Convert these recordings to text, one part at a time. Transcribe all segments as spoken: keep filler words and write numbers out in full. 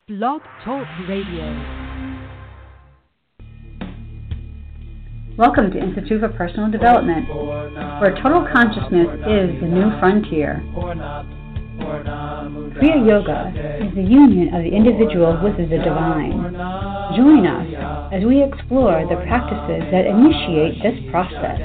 Blog Talk Radio. Welcome to Institute for Personal Development, where total consciousness is the new frontier. Kriya Yoga is the union of the individual with the divine. Join us as we explore the practices that initiate this process.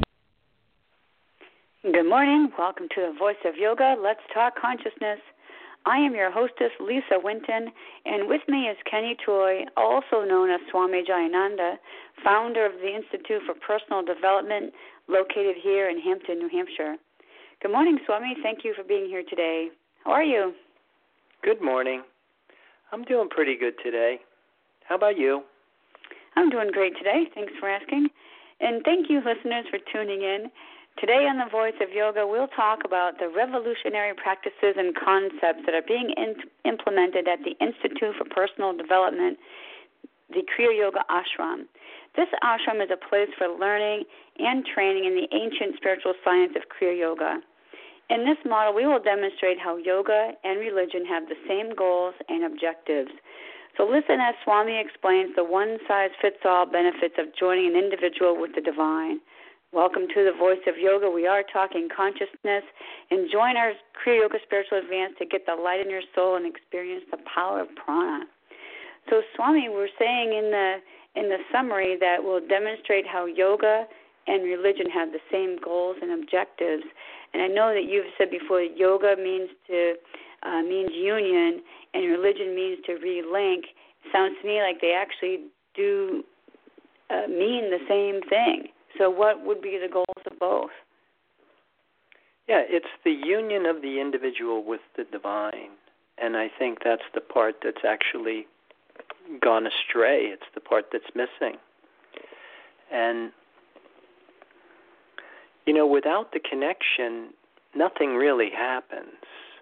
Good morning. Welcome to the Voice of Yoga. Let's talk consciousness. I am your hostess, Lisa Winton, and with me is Kenny Toy, also known as Swami Jayananda, founder of the Institute for Personal Development, located here in Hampton, New Hampshire. Good morning, Swami. Thank you for being here today. How are you? Good morning. I'm doing pretty good today. How about you? I'm doing great today. Thanks for asking. And thank you, listeners, for tuning in. Today on The Voice of Yoga, we'll talk about the revolutionary practices and concepts that are being in- implemented at the Institute for Personal Development, the Kriya Yoga Ashram. This ashram is a place for learning and training in the ancient spiritual science of Kriya Yoga. In this model, we will demonstrate how yoga and religion have the same goals and objectives. So listen as Swami explains the one-size-fits-all benefits of joining an individual with the divine. Welcome to the Voice of Yoga. We are talking consciousness, and join our Kriya Yoga Spiritual Advance to get the light in your soul and experience the power of prana. So, Swami, we're saying in the in the summary that we'll demonstrate how yoga and religion have the same goals and objectives. And I know that you've said before that yoga means to uh, means union, and religion means to relink. Sounds to me like they actually do uh, mean the same thing. So what would be the goals of both? Yeah, it's the union of the individual with the divine. And I think that's the part that's actually gone astray. It's the part that's missing. And, you know, without the connection, nothing really happens.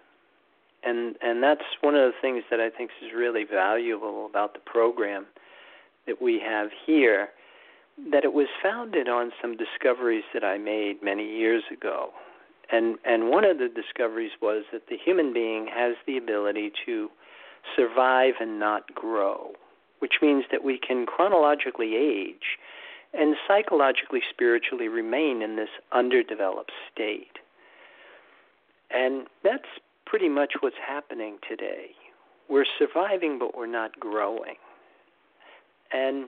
And and that's one of the things that I think is really valuable about the program that we have here, that it was founded on some discoveries that I made many years ago. And and one of the discoveries was that the human being has the ability to survive and not grow, which means that we can chronologically age and psychologically, spiritually remain in this underdeveloped state. And that's pretty much what's happening today. We're surviving, but we're not growing. And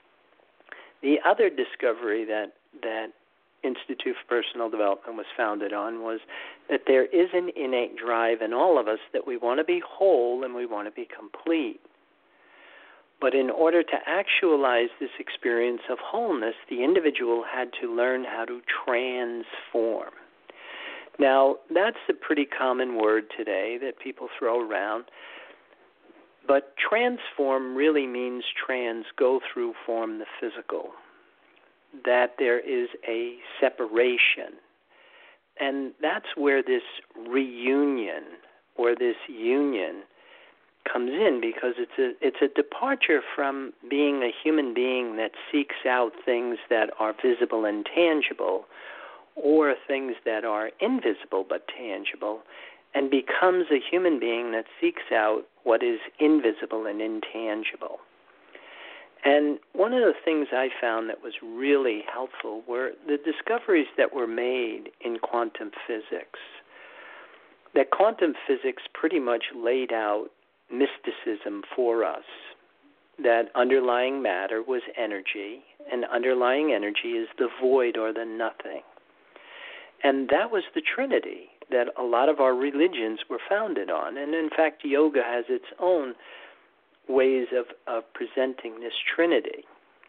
the other discovery that, that Institute for Personal Development was founded on was that there is an innate drive in all of us that we want to be whole and we want to be complete. But in order to actualize this experience of wholeness, the individual had to learn how to transform. Now, that's a pretty common word today that people throw around. But transform really means trans, go through, form the physical. That there is a separation. And that's where this reunion or this union comes in, because it's a it's a departure from being a human being that seeks out things that are visible and tangible, or things that are invisible but tangible, and becomes a human being that seeks out what is invisible and intangible. And one of the things I found that was really helpful were the discoveries that were made in quantum physics. That quantum physics pretty much laid out mysticism for us, that underlying matter was energy, and underlying energy is the void or the nothing. And that was the Trinity that a lot of our religions were founded on. And in fact, yoga has its own ways of, of presenting this Trinity.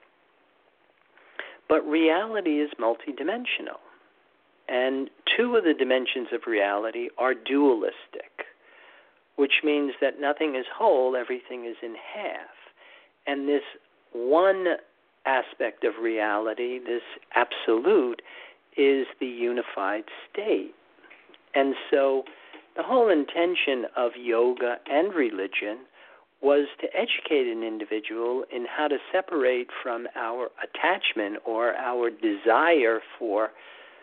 But reality is multidimensional. And two of the dimensions of reality are dualistic, which means that nothing is whole, everything is in half. And this one aspect of reality, this absolute, is the unified state. And so the whole intention of yoga and religion was to educate an individual in how to separate from our attachment or our desire for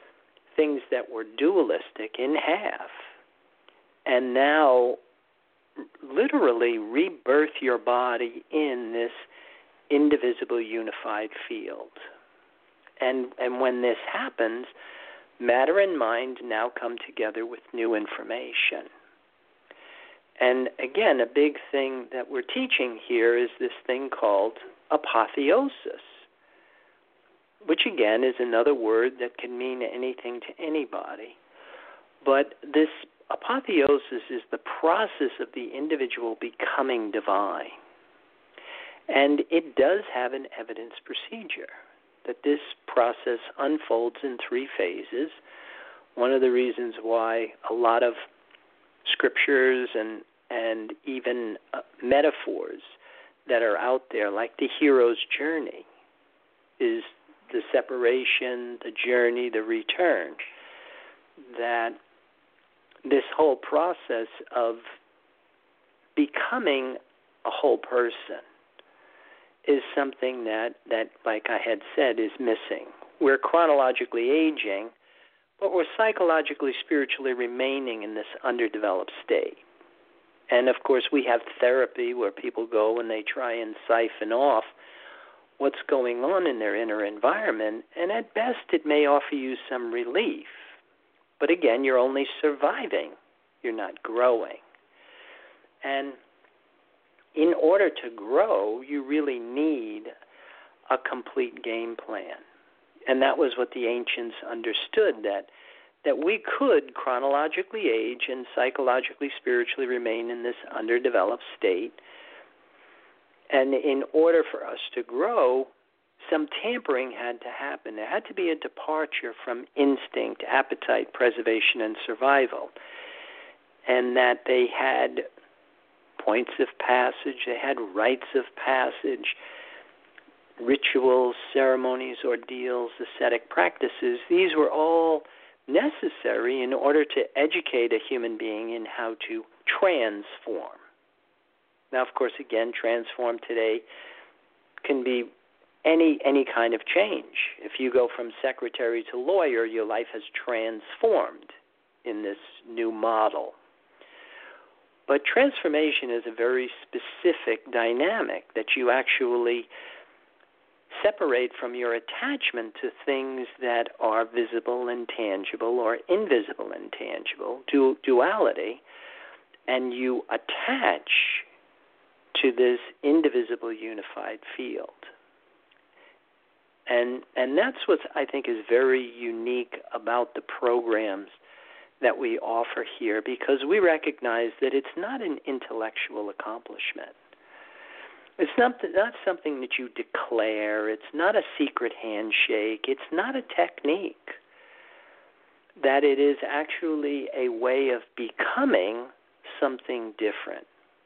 things that were dualistic in half, and now literally rebirth your body in this indivisible unified field. And and when this happens, matter and mind now come together with new information. And again, a big thing that we're teaching here is this thing called apotheosis, which again is another word that can mean anything to anybody. But this apotheosis is the process of the individual becoming divine. And it does have an evidence procedure, that this process unfolds in three phases. One of the reasons why a lot of scriptures and, and even uh, metaphors that are out there, like the hero's journey, is the separation, the journey, the return, that this whole process of becoming a whole person is something that, that, like I had said, is missing. We're chronologically aging, but we're psychologically, spiritually remaining in this underdeveloped state. And, of course, we have therapy where people go and they try and siphon off what's going on in their inner environment, and at best it may offer you some relief. But again, you're only surviving. You're not growing. And in order to grow, you really need a complete game plan. And that was what the ancients understood, that that we could chronologically age and psychologically, spiritually remain in this underdeveloped state. And in order for us to grow, some tampering had to happen. There had to be a departure from instinct, appetite, preservation, and survival. And that they had points of passage, they had rites of passage, rituals, ceremonies, ordeals, ascetic practices. These were all necessary in order to educate a human being in how to transform. Now, of course, again, transform today can be any any kind of change. If you go from secretary to lawyer, your life has transformed in this new model. But transformation is a very specific dynamic that you actually separate from your attachment to things that are visible and tangible or invisible and tangible, du- duality, and you attach to this indivisible unified field. And and that's what I think is very unique about the programs that we offer here, because we recognize that it's not an intellectual accomplishment. It's not, not something that you declare. It's not a secret handshake. It's not a technique. That it is actually a way of becoming something different.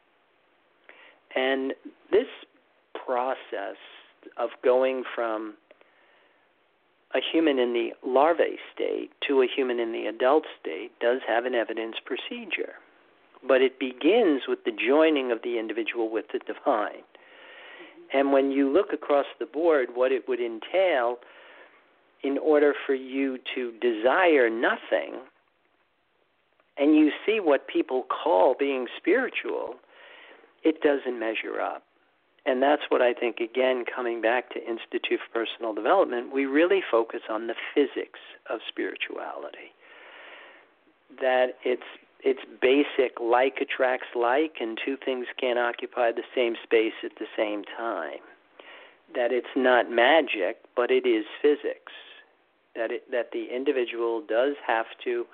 And this process of going from a human in the larvae state to a human in the adult state does have an evidence procedure. But it begins with the joining of the individual with the divine. Mm-hmm. And when you look across the board, what it would entail in order for you to desire nothing, and you see what people call being spiritual, it doesn't measure up. And that's what I think, again, coming back to Institute for Personal Development, we really focus on the physics of spirituality. That it's it's basic, like attracts like, and two things can't occupy the same space at the same time. That it's not magic, but it is physics. That it, that the individual does have to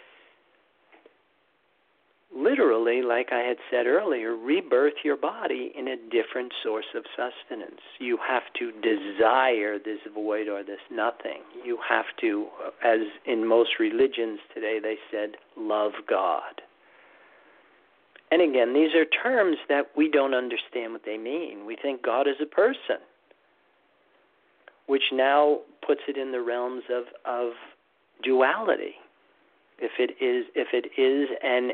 literally, like I had said earlier, rebirth your body in a different source of sustenance. You have to desire this void or this nothing. You have to, as in most religions today, they said, love God. And again, these are terms that we don't understand what they mean. We think God is a person, which now puts it in the realms of, of duality. If it is, if it is an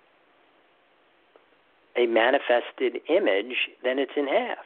a manifested image, then it's in half.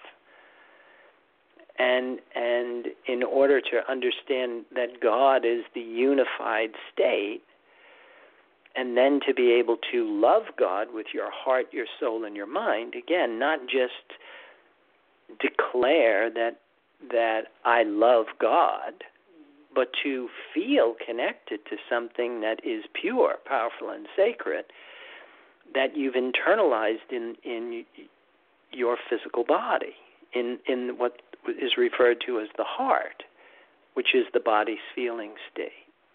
And and in order to understand that God is the unified state, and then to be able to love God with your heart, your soul, and your mind. Again, not just declare that that I love God, but to feel connected to something that is pure, powerful, and sacred that you've internalized in, in your physical body, in, in what is referred to as the heart, which is the body's feeling state.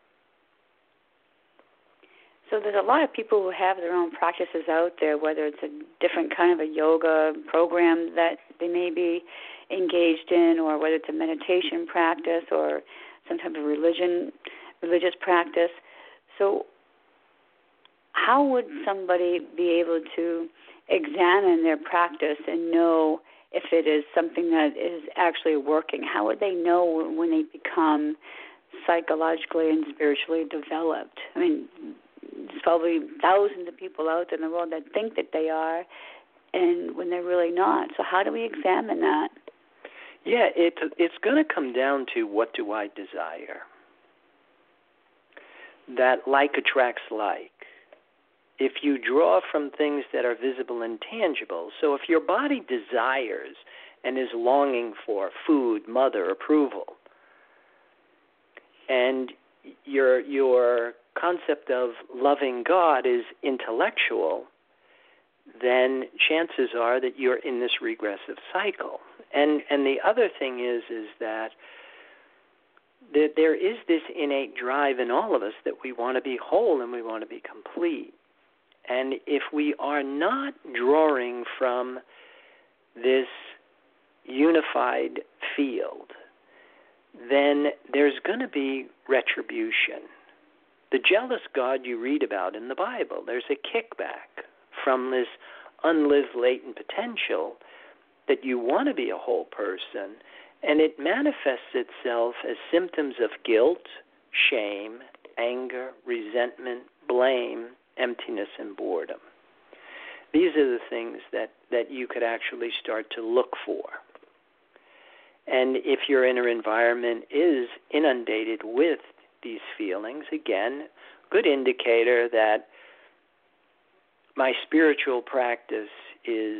So there's a lot of people who have their own practices out there, whether it's a different kind of a yoga program that they may be engaged in, or whether it's a meditation practice or some type of religion, religious practice. So how would somebody be able to examine their practice and know if it is something that is actually working? How would they know when they become psychologically and spiritually developed? I mean, there's probably thousands of people out there in the world that think that they are, and when they're really not. So how do we examine that? Yeah, it, it's going to come down to, what do I desire? That like attracts like. If you draw from things that are visible and tangible, so if your body desires and is longing for food, mother, approval, and your your concept of loving God is intellectual, then chances are that you're in this regressive cycle. And and the other thing is is that that there is this innate drive in all of us that we want to be whole and we want to be complete. And if we are not drawing from this unified field, then there's going to be retribution. The jealous God you read about in the Bible, there's a kickback from this unlived latent potential that you want to be a whole person, and it manifests itself as symptoms of guilt, shame, anger, resentment, blame, emptiness, and boredom. These are the things that, that you could actually start to look for. And if your inner environment is inundated with these feelings, again, good indicator that my spiritual practice is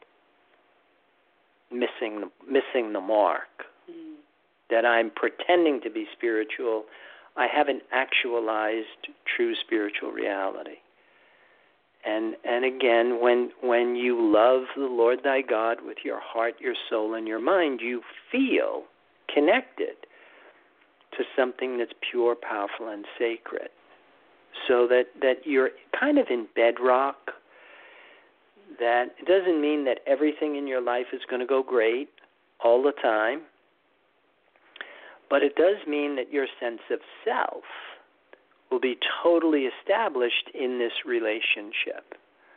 missing the, missing the mark, mm. that I'm pretending to be spiritual. I haven't actualized true spiritual reality. And and again, when when you love the Lord thy God with your heart, your soul, and your mind, you feel connected to something that's pure, powerful, and sacred. So that, that you're kind of in bedrock. That it doesn't mean that everything in your life is going to go great all the time, but it does mean that your sense of self will be totally established in this relationship.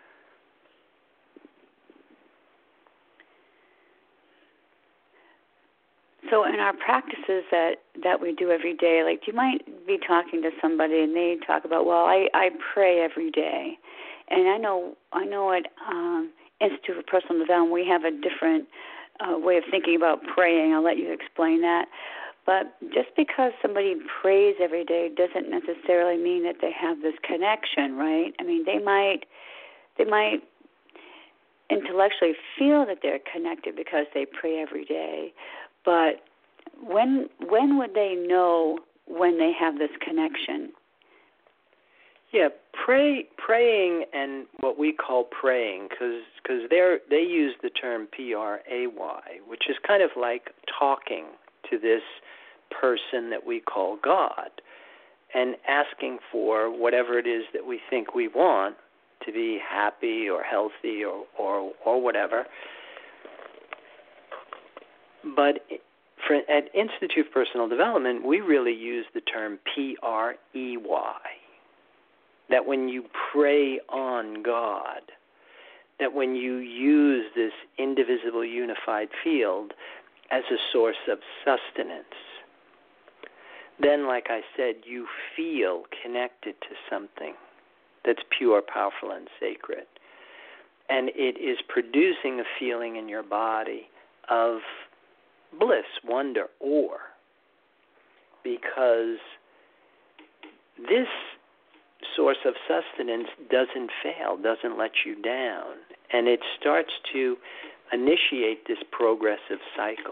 So in our practices that, that we do every day, like you might be talking to somebody and they talk about, well, I, I pray every day. And I know I know at um, Institute for Personal Development we have a different uh, way of thinking about praying. I'll let you explain that. But just because somebody prays every day doesn't necessarily mean that they have this connection, right? I mean, they might they might intellectually feel that they're connected because they pray every day. But when when would they know when they have this connection? Yeah, pray, praying and what we call praying, because because they they use the term P R A Y, which is kind of like talking to this person that we call God and asking for whatever it is that we think we want to be happy or healthy or, or, or whatever. But for, at Institute for Personal Development, we really use the term P R E Y. That when you pray on God, that when you use this indivisible unified field as a source of sustenance, then, like I said, you feel connected to something that's pure, powerful, and sacred. And it is producing a feeling in your body of bliss, wonder, awe, because this source of sustenance doesn't fail, doesn't let you down. And it starts to initiate this progressive cycle.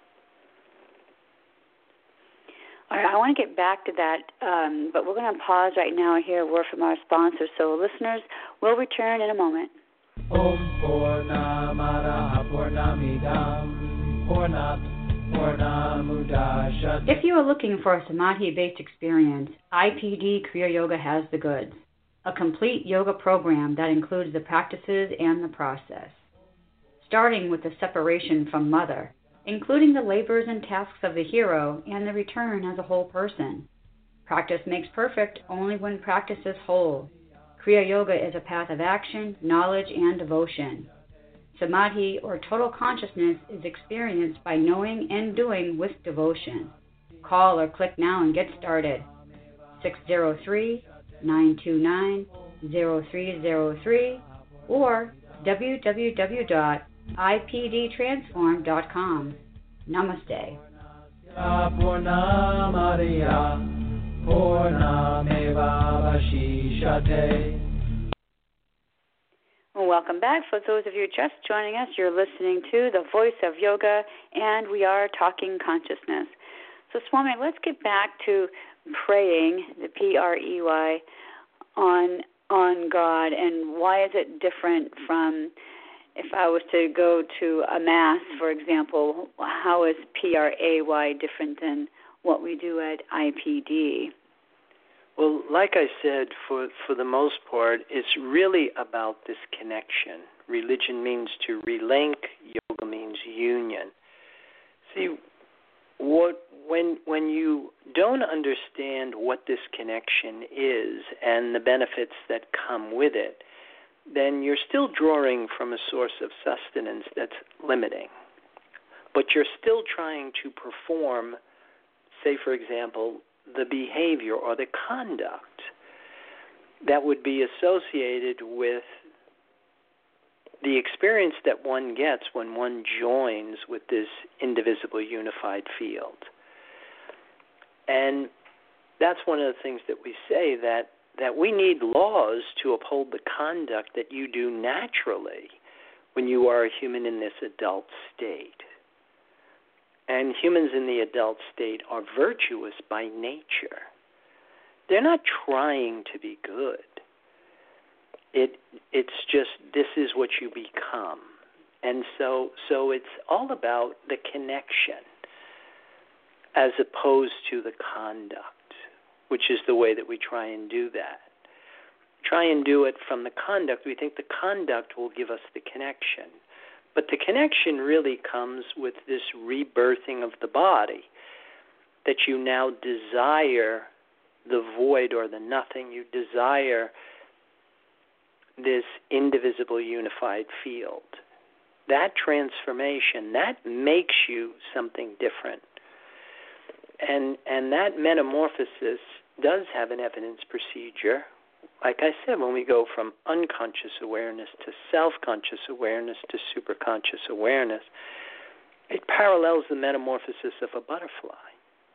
All right, I want to get back to that, um, but we're going to pause right now and hear a word from our sponsor. So, listeners, we'll return in a moment. Om Purnamada Purnamidam Purnat Purnamudachyate. If you are looking for a Samadhi-based experience, I P D Kriya Yoga has the goods. A complete yoga program that includes the practices and the process. Starting with the separation from mother, including the labors and tasks of the hero and the return as a whole person. Practice makes perfect only when practice is whole. Kriya Yoga is a path of action, knowledge, and devotion. Samadhi, or total consciousness, is experienced by knowing and doing with devotion. Call or click now and get started. six zero three, nine two nine, zero three zero three or w w w dot i p d transform dot com. Namaste. Well, welcome back. For those of you just joining us, you're listening to The Voice of Yoga, and we are talking consciousness. So, Swami, let's get back to praying, the P R E Y, on on God, and why is it different from if I was to go to a Mass, for example? How is P R A Y different than what we do at I P D? Well, like I said, for, for the most part, it's really about this connection. Religion means to relink. Yoga means union. See, what when when you don't understand what this connection is and the benefits that come with it, then you're still drawing from a source of sustenance that's limiting. But you're still trying to perform, say, for example, the behavior or the conduct that would be associated with the experience that one gets when one joins with this indivisible unified field. And that's one of the things that we say, that, that we need laws to uphold the conduct that you do naturally when you are a human in this adult state. And humans in the adult state are virtuous by nature. They're not trying to be good. It it's just this is what you become. And so so it's all about the connection as opposed to the conduct, which is the way that we try and do that. Try and do it from the conduct. We think the conduct will give us the connection. But the connection really comes with this rebirthing of the body, that you now desire the void or the nothing. You desire this indivisible unified field. That transformation, that makes you something different. And and that metamorphosis does have an evidence procedure. Like I said, when we go from unconscious awareness to self-conscious awareness to superconscious awareness, it parallels the metamorphosis of a butterfly.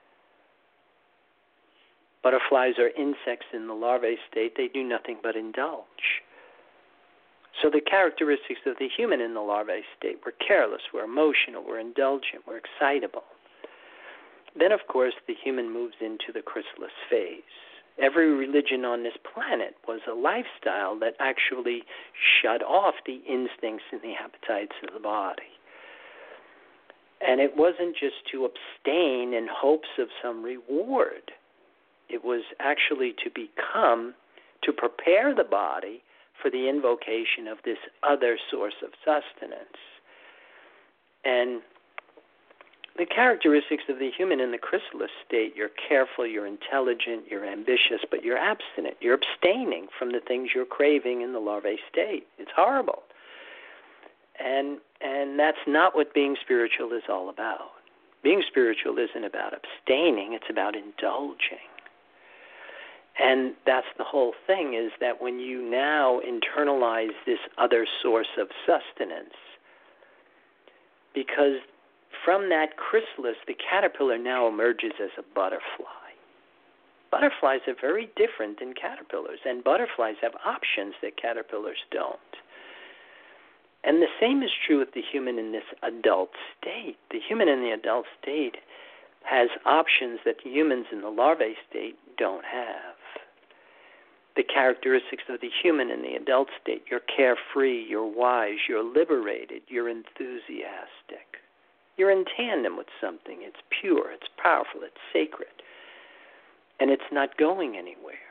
Butterflies are insects in the larvae state. They do nothing but indulge. So the characteristics of the human in the larvae state, we're careless, we're emotional, we're indulgent, we're excitable. Then, of course, the human moves into the chrysalis phase. Every religion on this planet was a lifestyle that actually shut off the instincts and the appetites of the body. And it wasn't just to abstain in hopes of some reward. It was actually to become, to prepare the body for the invocation of this other source of sustenance. And the characteristics of the human in the chrysalis state, you're careful, you're intelligent, you're ambitious, but you're abstinent. You're abstaining from the things you're craving in the larvae state. It's horrible. And and that's not what being spiritual is all about. Being spiritual isn't about abstaining, it's about indulging. And that's the whole thing, is that when you now internalize this other source of sustenance, because from that chrysalis, the caterpillar now emerges as a butterfly. Butterflies are very different than caterpillars, and butterflies have options that caterpillars don't. And the same is true with the human in this adult state. The human in the adult state has options that humans in the larvae state don't have. The characteristics of the human in the adult state: you're carefree, you're wise, you're liberated, you're enthusiastic. You're in tandem with something. It's pure, it's powerful, it's sacred, and it's not going anywhere.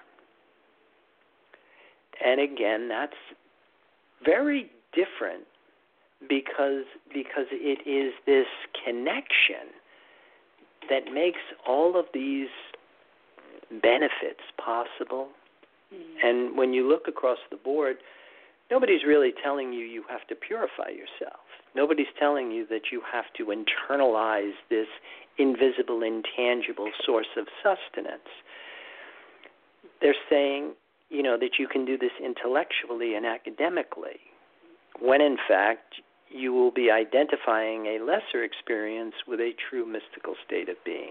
And again, that's very different because because it is this connection that makes all of these benefits possible. Mm-hmm. And when you look across the board, nobody's really telling you you have to purify yourself. Nobody's telling you that you have to internalize this invisible, intangible source of sustenance. They're saying, you know, that you can do this intellectually and academically, when in fact you will be identifying a lesser experience with a true mystical state of being.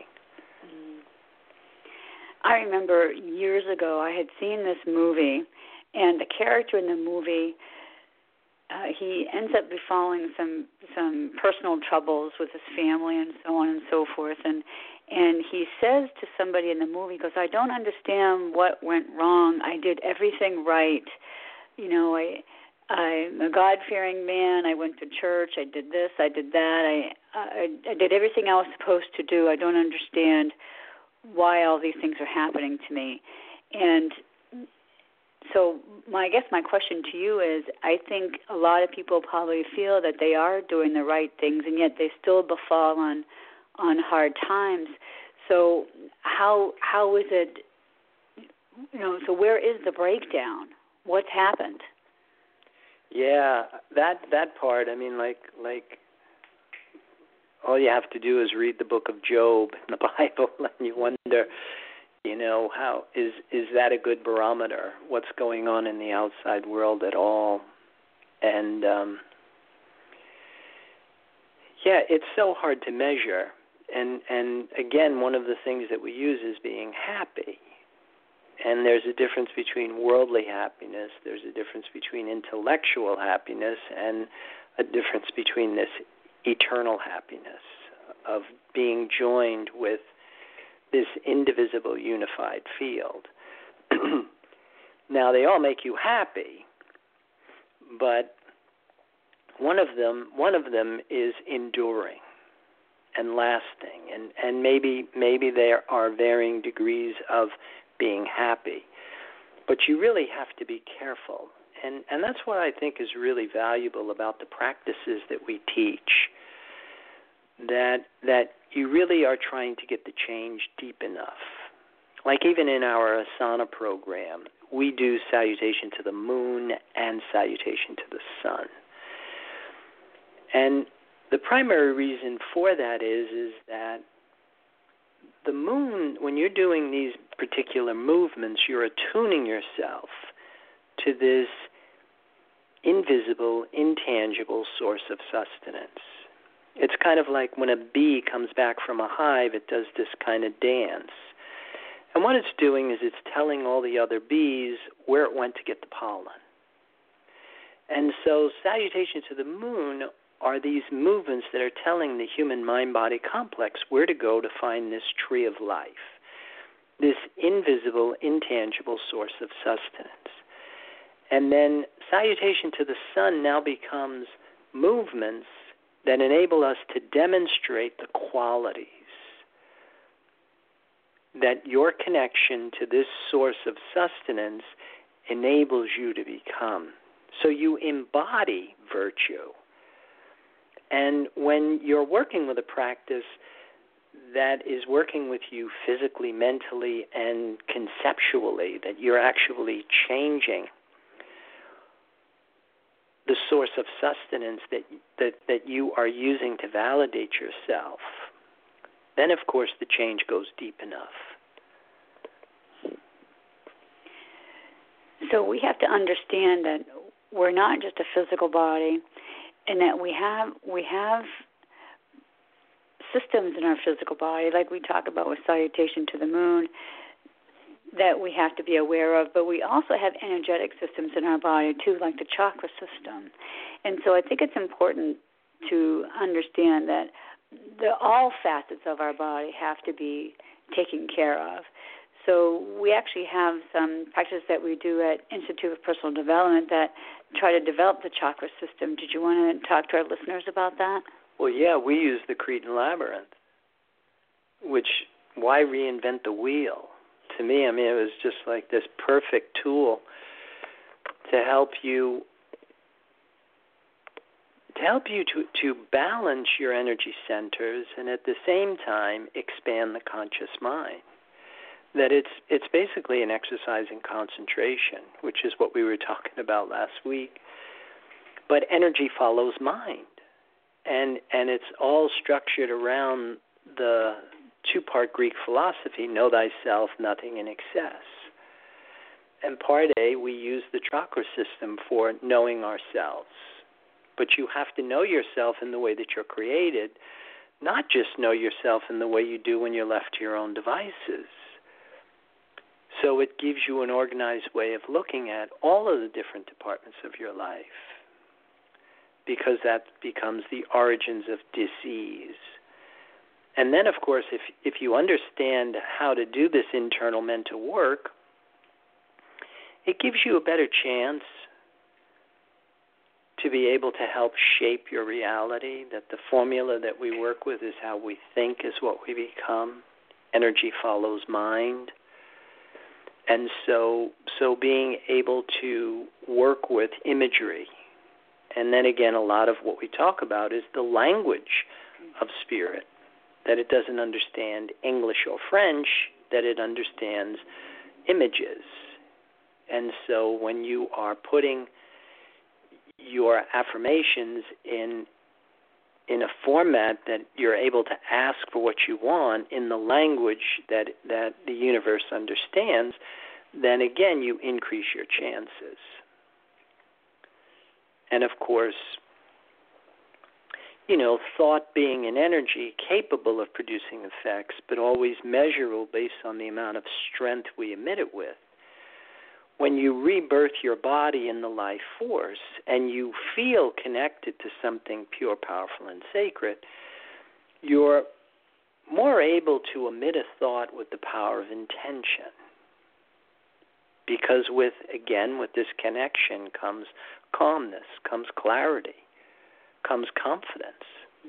I remember years ago I had seen this movie, and the character in the movie, uh, he ends up befalling some some personal troubles with his family and so on and so forth, and and he says to somebody in the movie, he goes, "I don't understand what went wrong. I did everything right. You know, I, I'm a God-fearing man. I went to church. I did this. I did that. I, I, I did everything I was supposed to do. I don't understand why all these things are happening to me." And so my, I guess my question to you is, I think a lot of people probably feel that they are doing the right things, and yet they still befall on on hard times. So how how is it, you know, so where is the breakdown? What's happened? Yeah, that that part, I mean, like like all you have to do is read the book of Job in the Bible, and you wonder, you know, how is is that a good barometer? What's going on in the outside world at all? And um, yeah, it's so hard to measure. And and again, one of the things that we use is being happy. And there's a difference between worldly happiness. There's a difference between intellectual happiness, and a difference between this eternal happiness of being joined with this indivisible, unified field. Now, they all make you happy, but one of them, one of them is enduring and lasting, and, and maybe maybe there are varying degrees of being happy, but you really have to be careful, and and that's what I think is really valuable about the practices that we teach. That that you really are trying to get the change deep enough. Like even in our Asana program, we do salutation to the moon and salutation to the sun. And the primary reason for that is, is that the moon, when you're doing these particular movements, you're attuning yourself to this invisible, intangible source of sustenance. It's kind of like when a bee comes back from a hive, it does this kind of dance. And what it's doing is it's telling all the other bees where it went to get the pollen. And so salutation to the moon are these movements that are telling the human mind-body complex where to go to find this tree of life, this invisible, intangible source of sustenance. And then salutation to the sun now becomes movements that enable us to demonstrate the qualities that your connection to this source of sustenance enables you to become. So you embody virtue. And when you're working with a practice that is working with you physically, mentally, and conceptually, that you're actually changing the source of sustenance that, that that you are using to validate yourself, then of course the change goes deep enough. So we have to understand that we're not just a physical body, and that we have we have systems in our physical body, like we talk about with salutation to the moon, that we have to be aware of, but we also have energetic systems in our body too, like the chakra system. And so I think it's important to understand that the, all facets of our body have to be taken care of. So we actually have some practices that we do at Institute of Personal Development that try to develop the chakra system. Did you want to talk to our listeners about that? Well, yeah, we use the Cretan Labyrinth, which, why reinvent the wheel? To me, I mean, it was just like this perfect tool to help you to help you to, to balance your energy centers and at the same time expand the conscious mind. That it's it's basically an exercise in concentration, which is what we were talking about last week. But energy follows mind. And and it's all structured around the two-part Greek philosophy, know thyself, nothing in excess. And part A, we use the chakra system for knowing ourselves. But you have to know yourself in the way that you're created, not just know yourself in the way you do when you're left to your own devices. So it gives you an organized way of looking at all of the different departments of your life, because that becomes the origins of disease. And then, of course, if if you understand how to do this internal mental work, it gives you a better chance to be able to help shape your reality, that the formula that we work with is how we think is what we become. Energy follows mind. And so so being able to work with imagery, and then again, a lot of what we talk about is the language of spirit, that it doesn't understand English or French, that it understands images. And so when you are putting your affirmations in in a format that you're able to ask for what you want in the language that that the universe understands, then again you increase your chances. And of course, you know, thought being an energy capable of producing effects, but always measurable based on the amount of strength we emit it with. When you rebirth your body in the life force and you feel connected to something pure, powerful, and sacred, you're more able to emit a thought with the power of intention. Because with, again, with this connection comes calmness, comes clarity, comes confidence.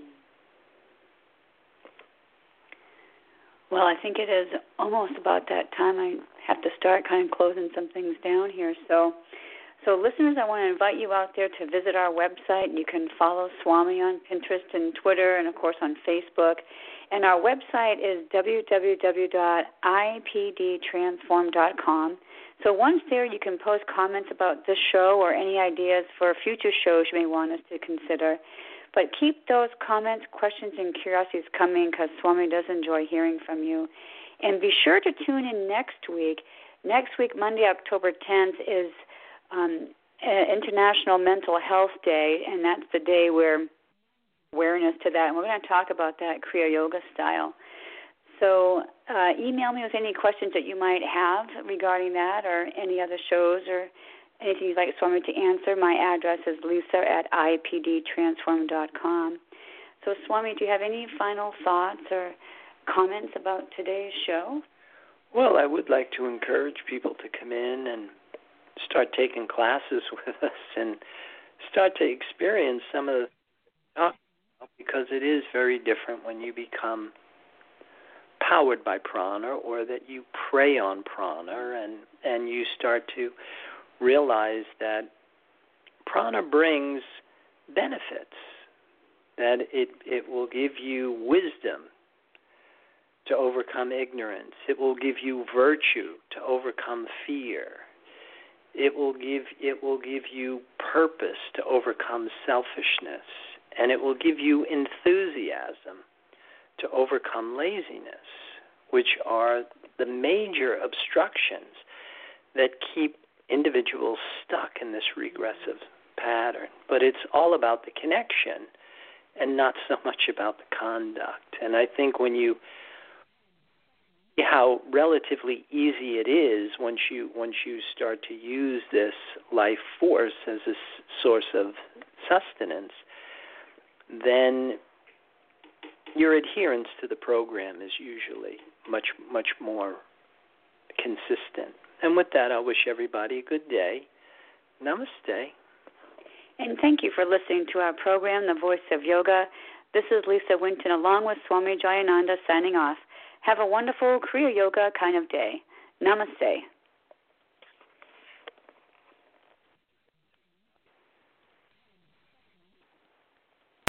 Well, I think it is almost about that time. I have to start kind of closing some things down here. So, so listeners, I want to invite you out there to visit our website. You can follow Swami on Pinterest and Twitter and, of course, on Facebook. And our website is w w w dot i p d transform dot com. So once there, you can post comments about this show or any ideas for future shows you may want us to consider. But keep those comments, questions, and curiosities coming, because Swami does enjoy hearing from you. And be sure to tune in next week. Next week, Monday, October tenth, is um, International Mental Health Day, and that's the day where awareness to that. And we're going to talk about that Kriya Yoga style. So uh, email me with any questions that you might have regarding that or any other shows or anything you'd like Swami to answer. My address is lisa at i p d transform dot com. So, Swami, do you have any final thoughts or comments about today's show? Well, I would like to encourage people to come in and start taking classes with us and start to experience some of the, because it is very different when you become powered by prana, or that you prey on prana, and, and you start to realize that prana brings benefits, that it, it will give you wisdom to overcome ignorance. It will give you virtue to overcome fear. It will give it will give you purpose to overcome selfishness, and it will give you enthusiasm to overcome laziness, which are the major obstructions that keep individuals stuck in this regressive pattern. But it's all about the connection and not so much about the conduct. And I think when you how relatively easy it is once you once you start to use this life force as a s- source of sustenance, then your adherence to the program is usually much, much more consistent. And with that, I wish everybody a good day. Namaste. And thank you for listening to our program, The Voice of Yoga. This is Lisa Winton along with Swami Jayananda signing off. Have a wonderful Kriya Yoga kind of day. Namaste.